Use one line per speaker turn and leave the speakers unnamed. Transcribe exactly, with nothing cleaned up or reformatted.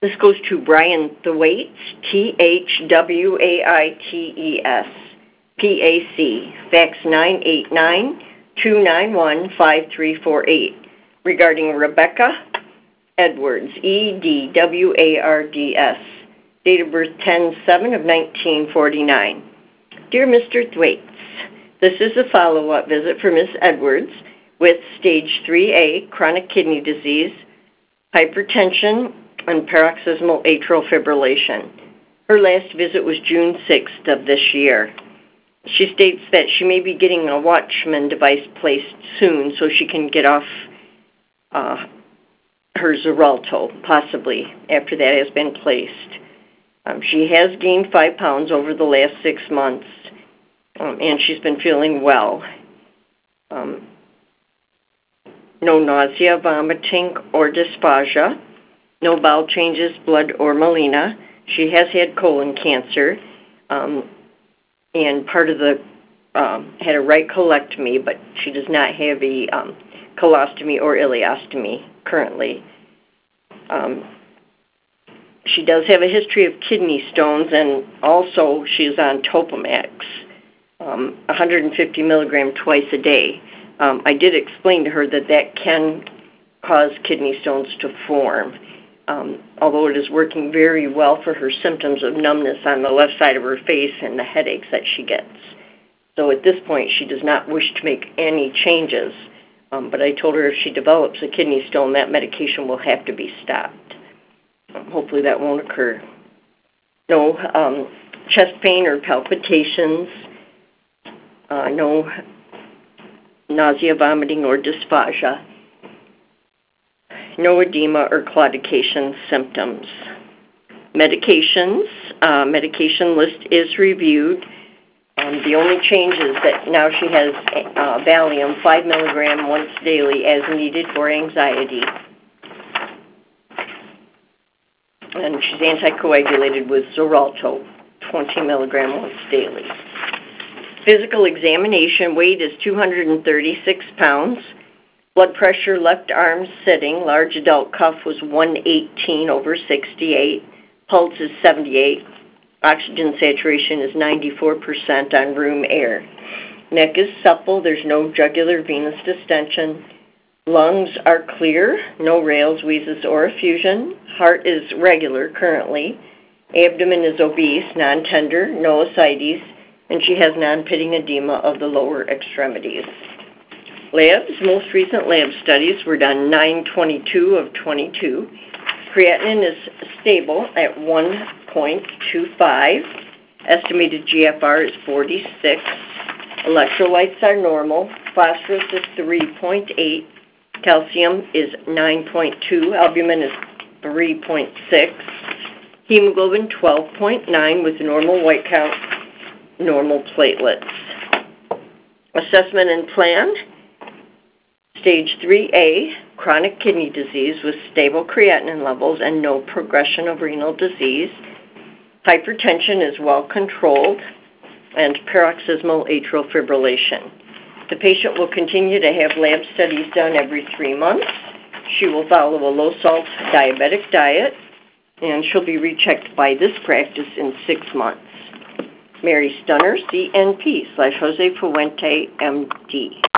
This goes to Brian Thwaites, T H W A I T E S, P A C, fax nine eight nine, two nine one, five three four eight, regarding Rebecca Edwards, E D W A R D S, date of birth ten seven of nineteen forty-nine. Dear Mister Thwaites, this is a follow-up visit for Miss Edwards with stage three A chronic kidney disease, hypertension, and paroxysmal atrial fibrillation. Her last visit was June sixth of this year. She states that she may be getting a Watchman device placed soon so she can get off uh, her Xarelto, possibly, after that has been placed. Um, she has gained five pounds over the last six months, um, and she's been feeling well. Um, no nausea, vomiting, or dysphagia. No bowel changes, blood, or melena. She has had colon cancer, um, and part of the, um, had a right colectomy, but she does not have a um, colostomy or ileostomy currently. Um, she does have a history of kidney stones, and also she is on Topamax, um, one hundred fifty milligrams twice a day. Um, I did explain to her that that can cause kidney stones to form. Um, although it is working very well for her symptoms of numbness on the left side of her face and the headaches that she gets. So at this point, she does not wish to make any changes. Um, but I told her if she develops a kidney stone, that medication will have to be stopped. Um, hopefully that won't occur. No um, chest pain or palpitations. Uh, no nausea, vomiting, or dysphagia. No edema or claudication symptoms. Medications, uh, medication list is reviewed. Um, the only change is that now she has uh, Valium, five milligrams once daily as needed for anxiety. And she's anticoagulated with Xarelto, twenty milligrams once daily. Physical examination, weight is two hundred thirty-six pounds. Blood pressure, left arm sitting, large adult cuff was one eighteen over sixty-eight. Pulse is seventy-eight. Oxygen saturation is ninety-four percent on room air. Neck is supple. There's no jugular venous distension. Lungs are clear. No rales, wheezes, or effusion. Heart is regular currently. Abdomen is obese, non-tender, no ascites, and she has non-pitting edema of the lower extremities. Labs, most recent lab studies were done nine twenty-two of twenty-two. Creatinine is stable at one point two five. Estimated G F R is forty-six. Electrolytes are normal. Phosphorus is three point eight. Calcium is nine point two. Albumin is three point six. Hemoglobin twelve point nine with normal white count, normal platelets. Assessment and plan. Stage three A, chronic kidney disease with stable creatinine levels and no progression of renal disease. Hypertension is well controlled, and paroxysmal atrial fibrillation. The patient will continue to have lab studies done every three months. She will follow a low-salt diabetic diet, and she'll be rechecked by this practice in six months. Mary Stunner, C N P slash Jose Fuente, M D.